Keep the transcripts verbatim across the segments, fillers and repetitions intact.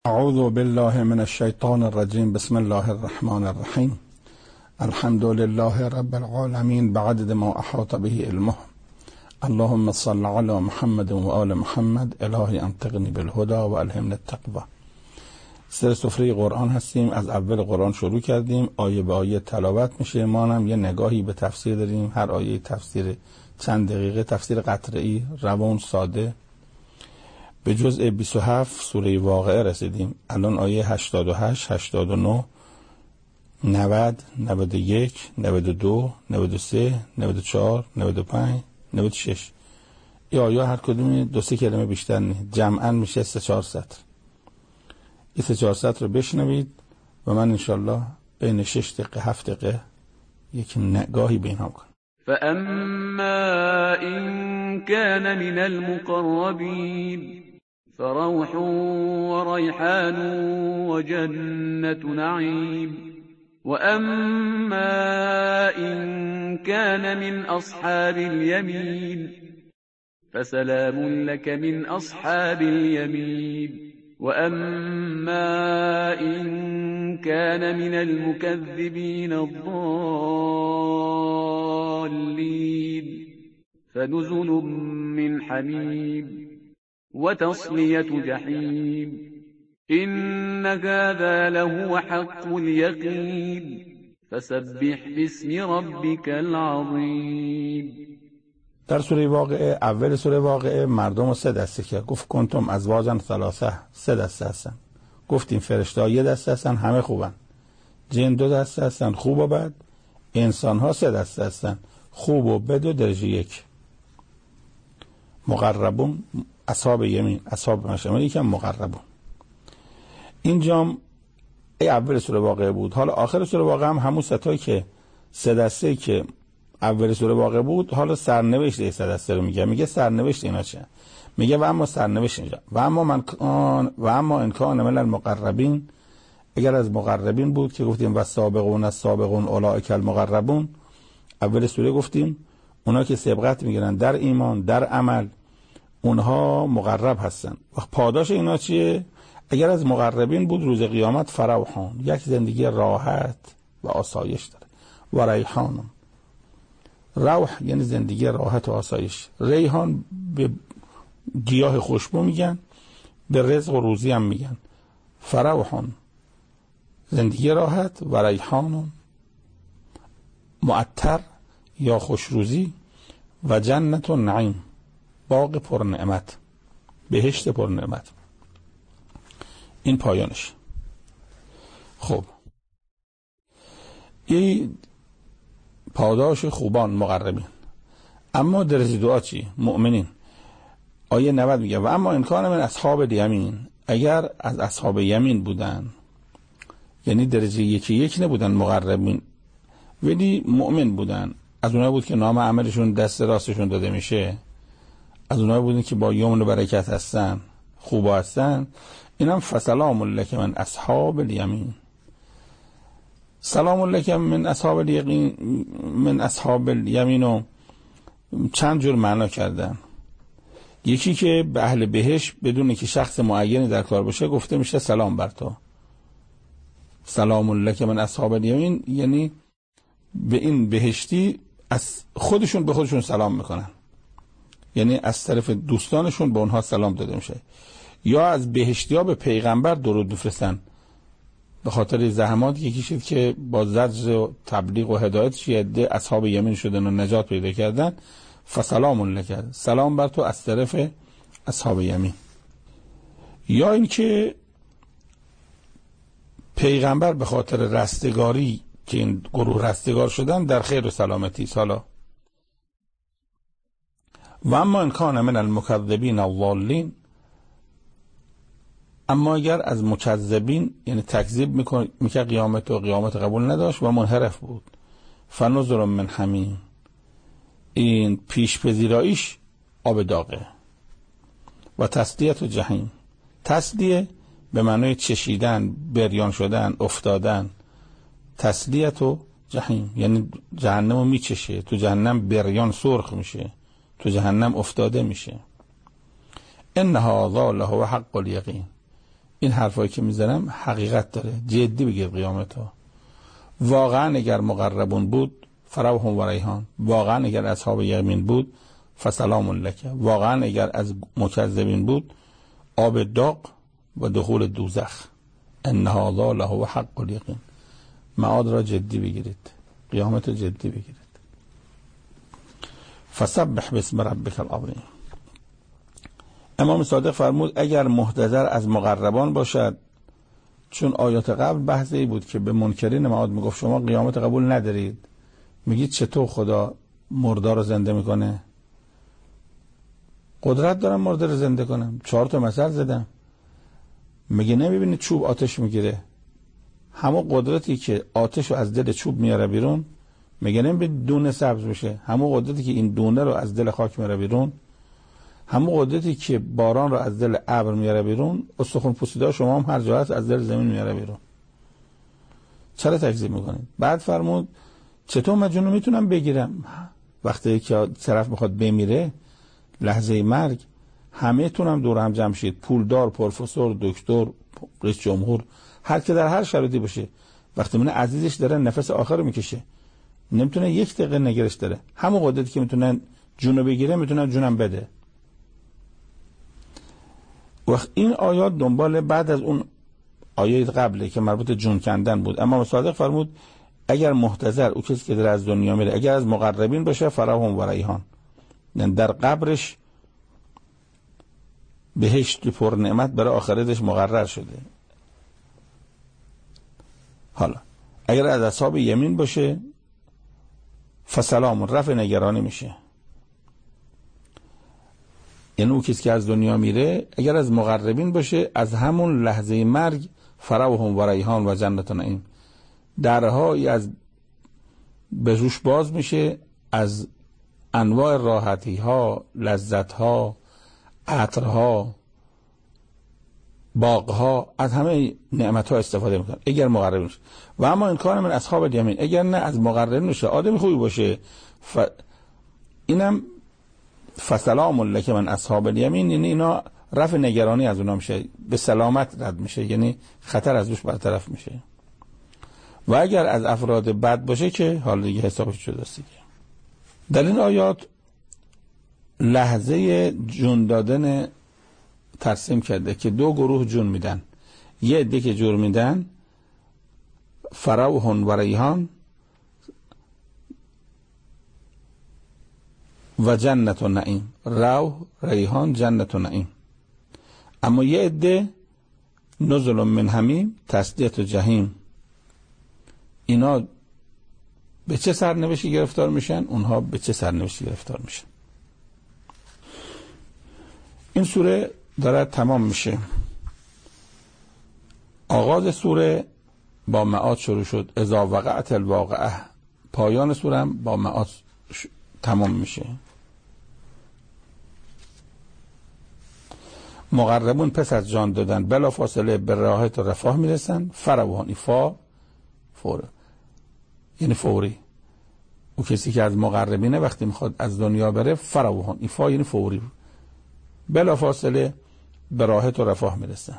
اعوذ بالله من الشیطان الرجیم. بسم الله الرحمن الرحیم. الحمد لله رب العالمین بعدد ما احاط به علمه. اللهم صل علی محمد و آل محمد. الهی انطقنی بالهدى و الهمنی التقوی. سر سفره قرآن هستیم. از اول قرآن شروع کردیم، آیه به آیه تلاوت میشه. ما هم یه نگاهی به تفسیر داریم، هر آیه تفسیر چند دقیقه، تفسیر قطعی، روان، ساده. به جزء بیست و هفت سوره واقعه رسیدیم. الان آیه هشتاد و هشت، هشتاد و نه، نود، نود و یک، نود و دو، نود و سه، نود و چهار، نود و پنج، نود و شش. این آیه هر کدومی دو سه کلمه بیشتر نیست، جمعاً میشه سه چهار سطر. این سه چهار سطر رو بشنوید و من انشالله بین شش دقیقه هفت دقیقه یک نگاهی به اینها کنم. فأما إن كان من المقربين فروح وريحان وجنة نعيم وأما إن كان من أصحاب اليمين فسلام لك من أصحاب اليمين وأما إن كان من المكذبين الضالين فنزل من حميم وتصلية جحيم إن هذا لهو حق اليقين فسبح باسم ربك العظيم. در سوره واقعه، اول سوره واقعه، مردم رو سه دسته کرد. گفت کنتم ازواجا ثلاثه، سه دسته هستن. گفتیم فرشته ها یه دسته هستن، همه خوبن. جن دو دسته هستن، خوب و بد. انسان ها سه دسته هستن، خوب و بد و درجه یک. مقربون، اصحاب یمین، اصحاب مشامل، یکم مقربون. اینجام ای اول سوره واقعه بود. حالا آخر سوره واقعه هم همون ستایی که سه دسته که اول سوره واقعه بود، حالا سرنوشت این سه دسته رو میگه. میگه سرنوشت اینا چه؟ میگه و اما سرنوشت اینجا و اما من کان و اما ان کان من المقربین، اگر از مقربین بود که گفتیم و سابقون از سابقون اولئک المقربون، اول سوره گفتیم اونا که سبقت میگیرن در ایمان، در عمل، اونها مقرب هستن. و پاداش اینا چیه؟ اگر از مقربین بود، روز قیامت فروحان، یک زندگی راحت و آسایش داره. و ریحان، روح یعنی زندگی راحت و آسایش. ریحان به گیاه خوشبو میگن، به رزق و روزی هم میگن. فروحان زندگی راحت و ریحان معطر یا خوشروزی و جنت و نعیم، باغ پر نعمت، بهشت پر نعمت. این پایانش. خب این پاداش خوبان مقربین. اما درجه دعا چی؟ مؤمنین. آیه نود میگه و اما امکان من اصحاب الیمین، اگر از اصحاب یمین بودن، یعنی درجه یکی یک نبودن مقربین ولی مؤمن بودن، از اونها بود که نام عملشون دست راستشون داده میشه، از اونها بودن که با یمن و برکت هستن، خوب هستن، اینم فسلام لک من اصحاب الیمین. سلام علیکم من اصحاب الیقین، من اصحاب الیمین رو چند جور معنا کردن. یکی که به اهل بهشت بدون که شخص معینی در کار باشه گفته میشه سلام بر تو، سلام علیکم من اصحاب الیمین، یعنی به این بهشتی از خودشون به خودشون سلام میکنن، یعنی از طرف دوستانشون به اونها سلام داده میشه. یا از بهشتی ها به پیغمبر درود میفرستن به خاطر زحماتی که کشید که با زجر و تبلیغ و هدایت عده اصحاب یمین شدن و نجات پیدا کردن. فسلام لک، سلام بر تو از طرف اصحاب یمین. یا اینکه پیغمبر به خاطر رستگاری که این گروه رستگار شدن در خیر و سلامتی. سالا و اما ان کان من المکذبین الضالین، اما اگر از مکذبین یعنی تکذیب میکنه میگه قیامت و قیامت قبول نداشت و منحرف بود، فنزل من حمیم، این پیش پذیراییش آب داغه. و تسلیت و جهنم، تسلیه به معنای چشیدن، بریان شدن، افتادن. تسلیت و جهنم یعنی جهنم رو میچشه، تو جهنم بریان سرخ میشه، تو جهنم افتاده میشه. ان هذا له حق الیقین، این حرفایی که میزنم حقیقت داره، جدی بگید قیامت ها. واقعا اگر مقربون بود فروح و ریحان، واقعا اگر اصحاب یمین بود فسلام لک، واقعا اگر از مکذبین بود آب داغ و دخول دوزخ. ان هذا له حق الیقین. معاد را جدی بگیرید، قیامت را جدی بگیرید. فسبح باسم ربک العظیم. امام صادق فرمود اگر محتضر از مقربان باشد، چون آیات قبل بحثی بود که به منکرین معاد میگفت شما قیامت قبول ندارید، میگید چطور خدا مردا رو زنده میکنه؟ قدرت دارم مرده رو زنده کنم، چهار تا مثل زدم. میگه نمیبینید چوب آتش میگیره؟ همون قدرتی که آتش رو از دل چوب میاره بیرون، میگه نمیبینید دونه سبز میشه؟ همون قدرتی که این دونه رو از دل خاک میاره بیرون، همون قدرتی که باران رو از دل ابر میاره بیرون، استخوان پوسیده شما هم هر جا هست از دل زمین میاره بیرون. چرا تکذیب میکنید؟ بعد فرمود چطور من جون رو میتونم بگیرم؟ وقتی که طرف میخواد بمیره، لحظه مرگ، همه تونم دور هم جمع شید، پولدار، پروفسور، دکتر، رئیس جمهور، هر که در هر شرایطی باشه، وقتی من عزیزش داره نفس آخر رو میکشه، نمیتونه یک دقیقه نگرش داره، همون قدرتی که میتونن جونو بگیره میتونن جونم بده. وقت این آیات دنبال بعد از اون آیات قبله که مربوط جون کندن بود. اما صادق فرمود اگر محتضر، او کسی که در از دنیا میره، اگر از مقربین باشه فراهم و ریحان، یعنی در قبرش بهشت پر نعمت برای آخرتش مقرر شده. حالا اگر از اصحاب یمین باشه فسلام، رفع نگرانی میشه. یعنی او کسی که از دنیا میره اگر از مقربین باشه، از همون لحظه مرگ فروح و ریحان و جنت نعیم، درهایی از به روش باز میشه، از انواع راحتی ها، لذت ها، عطرها، باغ ها، از همه نعمت ها استفاده میکنه اگر مقربین باشه. و اما این کار من اصحاب الیمین، اگر نه از مقربین باشه، آدم خوبی باشه، ف... اینم فسلام لک من اصحاب الیمین، یعنی اینا رفع نگرانی از اونا میشه، به سلامت رد میشه، یعنی خطر از روش برطرف میشه. و اگر از افراد بد باشه که حالا دیگه حسابش شده است. در این آیات لحظه جون دادن ترسیم کرده که دو گروه جون میدن، یه عده که جون میدن فروح و ریحان و جنت و نعیم، روح، ریحان، جنت و نعیم. اما یه عده نزل من حمیم، تسلیت و جهیم. اینا به چه سرنوشتی گرفتار میشن؟ اونها به چه سرنوشتی گرفتار میشن؟ این سوره داره تمام میشه. آغاز سوره با معاد شروع شد، اذا وقعت الواقعه. پایان سوره هم با معاد تمام میشه. مقربون پس از جان دادن بلا فاصله به راحت و رفاه میرسن. فروحان، فا فوره، یعنی فوری. او کسی که از مقربینه وقتی میخواد از دنیا بره، فروحان، ایفا یعنی فوری، بلا فاصله به راحت و رفاه میرسن.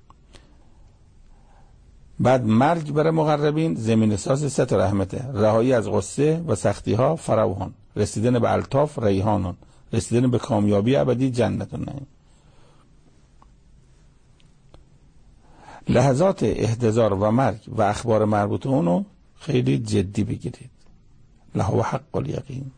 بعد مرگ برای مقربین زمین ساز ست رحمته، رهایی از غصه و سختی ها، فروحان، رسیدن به الطاف، ریحانون، رسیدن به کامیابی ابدی، جنتون. نه لحظات احتضار و مرگ و اخبار مربوط اونو خیلی جدی بگیرید. له حق الیقین.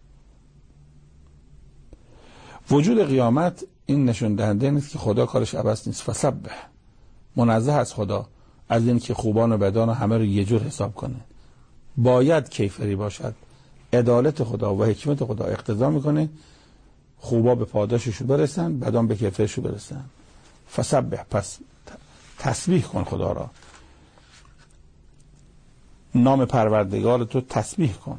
وجود قیامت این نشون دهنده نیست که خدا کارش عبث نیست. فسبح، منزه از خدا از این که خوبان و بدان و همه رو یه جور حساب کنه. باید کیفری باشد. عدالت خدا و حکمت خدا اقتضا میکنه خوبا به پاداششو برسن، بدان به کیفرشو برسن. فسبح، پس تسبیح کن خدا را، نام پروردگار تو تسبیح کن.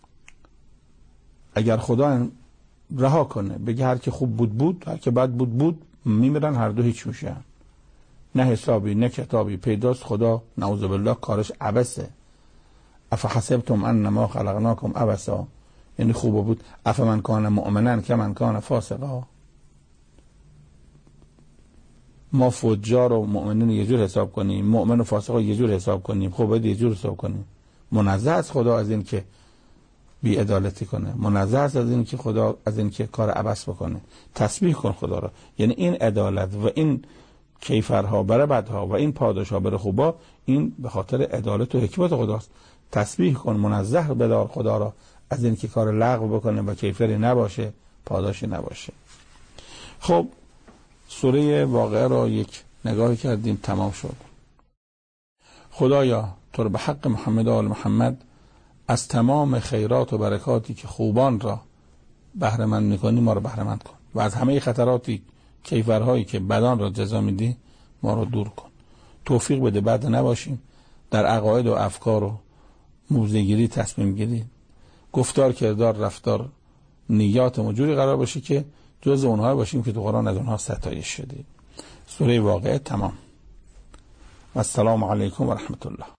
اگر خدا رها کنه بگه هر که خوب بود بود، هر که بد بود بود، میمیرن هر دو هیچ میشن، نه حسابی نه کتابی. پیداست خدا نعوذ بالله کارش عبثه. افحسبتم انما خلقناکم عبثا، یعنی خوب بود. افمن کان مؤمنا کمن کان فاسقا. ما فجار و مؤمنین یه جور حساب کنیم، مؤمن و فاسق رو یه جور حساب کنیم، خب باید یه جور حساب کنیم. منزه از خدا از این که بی عدالتی کنه، منزه از این که خدا از این که کار عبث بکنه. تسبیح کن خدا را. یعنی این عدالت و این کیفرها بر بدها و این پاداشها بر خوبا، این به خاطر عدالت و حکمت خداست. تسبیح کن، منزه بدار خدا را از این که کار لغو بکنه و کیفری نباشه، پاداشی نباشه. خب سوره واقعه را یک نگاهی کردیم، تمام شد. خدایا تو رو به حق محمد و آل محمد از تمام خیرات و برکاتی که خوبان را بهره مند می‌کنی ما رو بهره مند کن و از همه خطراتی کیفرهایی که بدان را جزا میدی ما رو دور کن. توفیق بده بد نباشیم، در عقاید و افکار و موضع‌گیری، تصمیم گیری، گفتار، کردار، رفتار، نیات موجودی قرار باشه که جز اونها باشیم که تو قرآن از اونها ستایش شده. سوره واقعه تمام. و السلام علیکم و رحمت الله.